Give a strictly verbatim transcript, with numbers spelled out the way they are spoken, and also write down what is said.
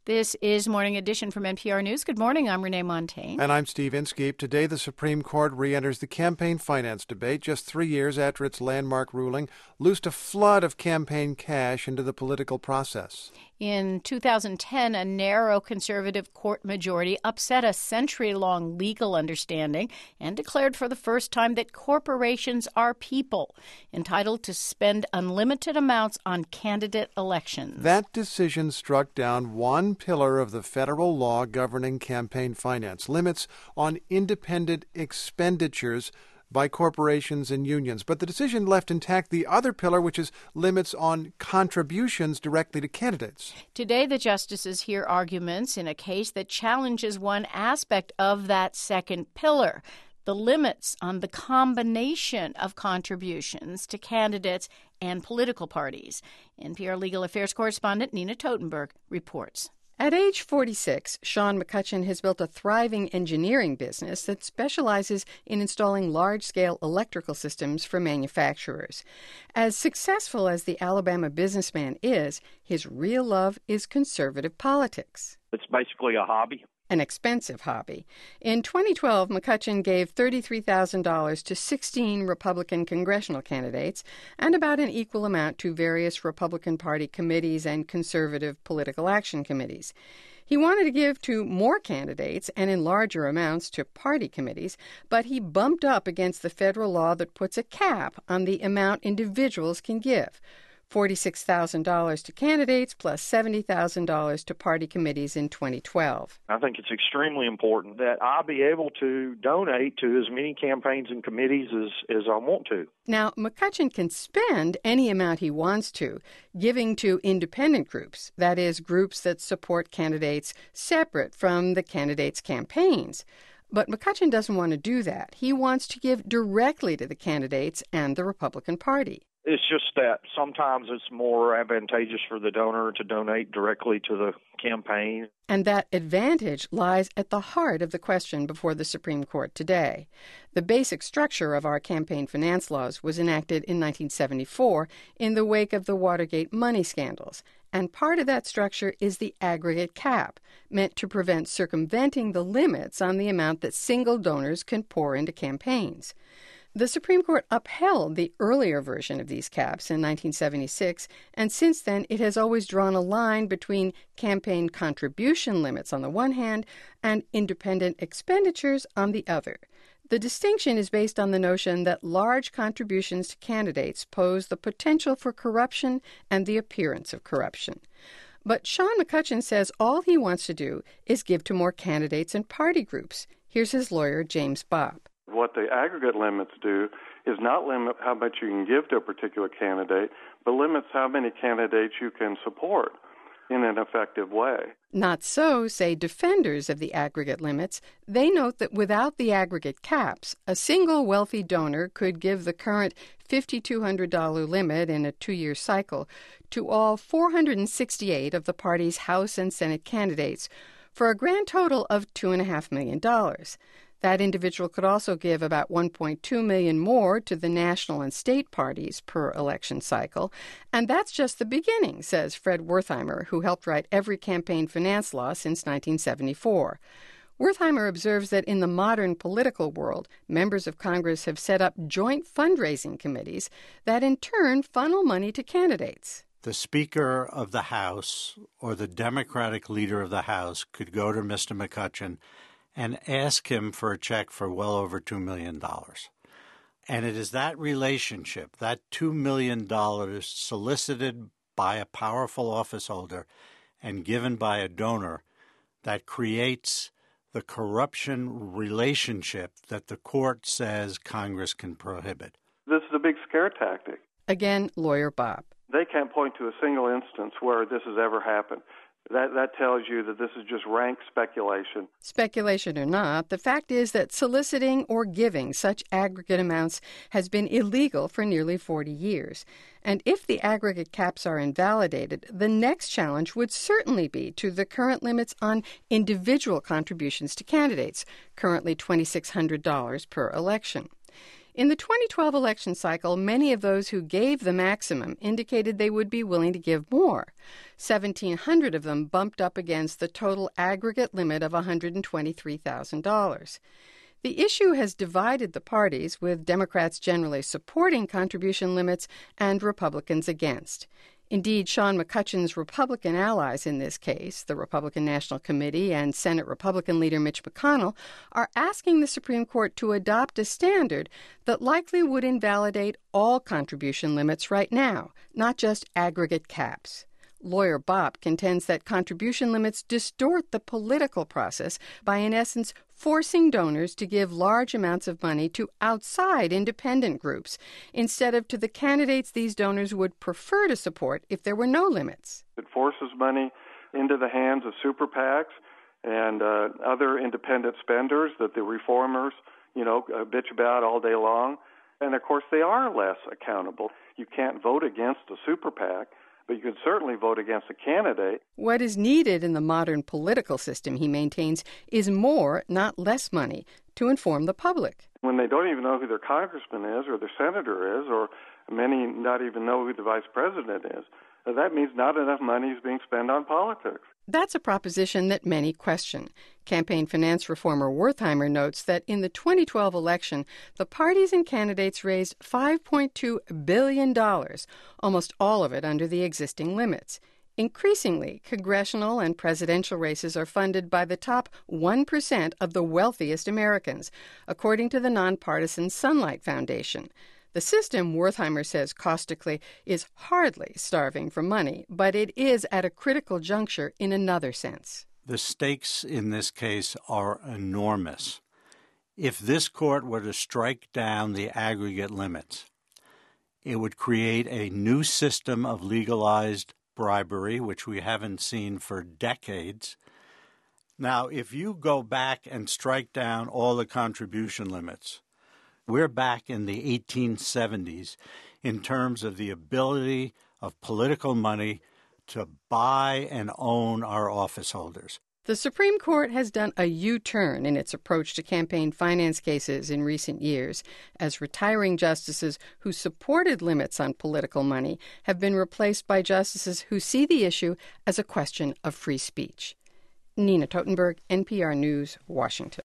This is Morning Edition from N P R News. Good morning. I'm Renee Montaigne. And I'm Steve Inskeep. Today, the Supreme Court re-enters the campaign finance debate just three years after its landmark ruling loosed a flood of campaign cash into the political process. In two thousand ten, a narrow conservative court majority upset a century-long legal understanding and declared for the first time that corporations are people, entitled to spend unlimited amounts on candidate elections. That decision struck down one pillar of the federal law governing campaign finance, limits on independent expenditures by corporations and unions. But the decision left intact the other pillar, which is limits on contributions directly to candidates. Today, the justices hear arguments in a case that challenges one aspect of that second pillar, the limits on the combination of contributions to candidates and political parties. N P R Legal Affairs correspondent Nina Totenberg reports. At age forty-six, Sean McCutcheon has built a thriving engineering business that specializes in installing large-scale electrical systems for manufacturers. As successful as the Alabama businessman is, his real love is conservative politics. It's basically a hobby. An expensive hobby. In twenty twelve, McCutcheon gave thirty-three thousand dollars to sixteen Republican congressional candidates and about an equal amount to various Republican Party committees and conservative political action committees. He wanted to give to more candidates and in larger amounts to party committees, but he bumped up against the federal law that puts a cap on the amount individuals can give. forty-six thousand dollars to candidates plus seventy thousand dollars to party committees in twenty twelve. I think it's extremely important that I be able to donate to as many campaigns and committees as, as I want to. Now, McCutcheon can spend any amount he wants to, giving to independent groups, that is, groups that support candidates separate from the candidates' campaigns. But McCutcheon doesn't want to do that. He wants to give directly to the candidates and the Republican Party. It's just that sometimes it's more advantageous for the donor to donate directly to the campaign. And that advantage lies at the heart of the question before the Supreme Court today. The basic structure of our campaign finance laws was enacted in nineteen seventy-four in the wake of the Watergate money scandals. And part of that structure is the aggregate cap, meant to prevent circumventing the limits on the amount that single donors can pour into campaigns. The Supreme Court upheld the earlier version of these caps in nineteen seventy-six, and since then it has always drawn a line between campaign contribution limits on the one hand and independent expenditures on the other. The distinction is based on the notion that large contributions to candidates pose the potential for corruption and the appearance of corruption. But Sean McCutcheon says all he wants to do is give to more candidates and party groups. Here's his lawyer, James Bopp. What the aggregate limits do is not limit how much you can give to a particular candidate, but limits how many candidates you can support in an effective way. Not so, say defenders of the aggregate limits. They note that without the aggregate caps, a single wealthy donor could give the current five thousand two hundred dollars limit in a two-year cycle to all four hundred sixty-eight of the party's House and Senate candidates for a grand total of two point five million dollars. That individual could also give about one point two million dollars more to the national and state parties per election cycle. And that's just the beginning, says Fred Wertheimer, who helped write every campaign finance law since nineteen seventy-four. Wertheimer observes that in the modern political world, members of Congress have set up joint fundraising committees that in turn funnel money to candidates. The Speaker of the House or the Democratic leader of the House could go to Mister McCutcheon and ask him for a check for well over two million dollars. And it is that relationship, that two million dollars solicited by a powerful office holder and given by a donor, that creates the corruption relationship that the court says Congress can prohibit. This is a big scare tactic. Again, lawyer Bopp. They can't point to a single instance where this has ever happened. That that tells you that this is just rank speculation. Speculation or not, the fact is that soliciting or giving such aggregate amounts has been illegal for nearly forty years. And if the aggregate caps are invalidated, the next challenge would certainly be to the current limits on individual contributions to candidates, currently two thousand six hundred dollars per election. In the twenty twelve election cycle, many of those who gave the maximum indicated they would be willing to give more. seventeen hundred of them bumped up against the total aggregate limit of one hundred twenty-three thousand dollars. The issue has divided the parties, with Democrats generally supporting contribution limits and Republicans against. Indeed, Sean McCutcheon's Republican allies in this case, the Republican National Committee and Senate Republican leader Mitch McConnell, are asking the Supreme Court to adopt a standard that likely would invalidate all contribution limits right now, not just aggregate caps. Lawyer Bopp contends that contribution limits distort the political process by, in essence, forcing donors to give large amounts of money to outside independent groups instead of to the candidates these donors would prefer to support if there were no limits. It forces money into the hands of super PACs and uh, other independent spenders that the reformers, you know, uh, bitch about all day long. And, of course, they are less accountable. You can't vote against a super PAC, but you can certainly vote against a candidate. What is needed in the modern political system, he maintains, is more, not less money, to inform the public. When they don't even know who their congressman is or their senator is, or many not even know who the vice president is, that means not enough money is being spent on politics. That's a proposition that many question. Campaign finance reformer Wertheimer notes that in the twenty twelve election, the parties and candidates raised five point two billion dollars, almost all of it under the existing limits. Increasingly, congressional and presidential races are funded by the top one percent of the wealthiest Americans, according to the nonpartisan Sunlight Foundation. The system, Wertheimer says caustically, is hardly starving for money, but it is at a critical juncture in another sense. The stakes in this case are enormous. If this court were to strike down the aggregate limits, it would create a new system of legalized bribery, which we haven't seen for decades. Now, if you go back and strike down all the contribution limits, we're back in the eighteen seventies in terms of the ability of political money to buy and own our office holders. The Supreme Court has done a U-turn in its approach to campaign finance cases in recent years, as retiring justices who supported limits on political money have been replaced by justices who see the issue as a question of free speech. Nina Totenberg, N P R News, Washington.